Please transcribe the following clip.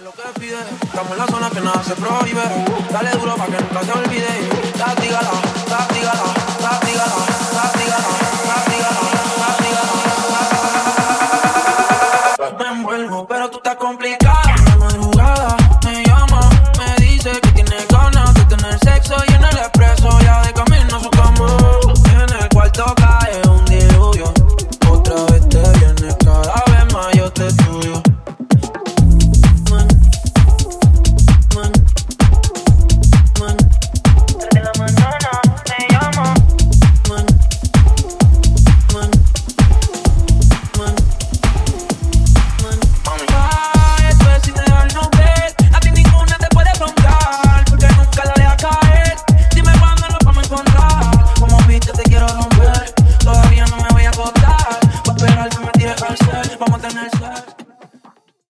lo que pide, estamos en la zona que nada se prohíbe. Dale duro pa' que nunca se olvide. Castígala, castígala, castígala, castígala, castígala, castígala. Me envuelvo, pero tú estás complicada.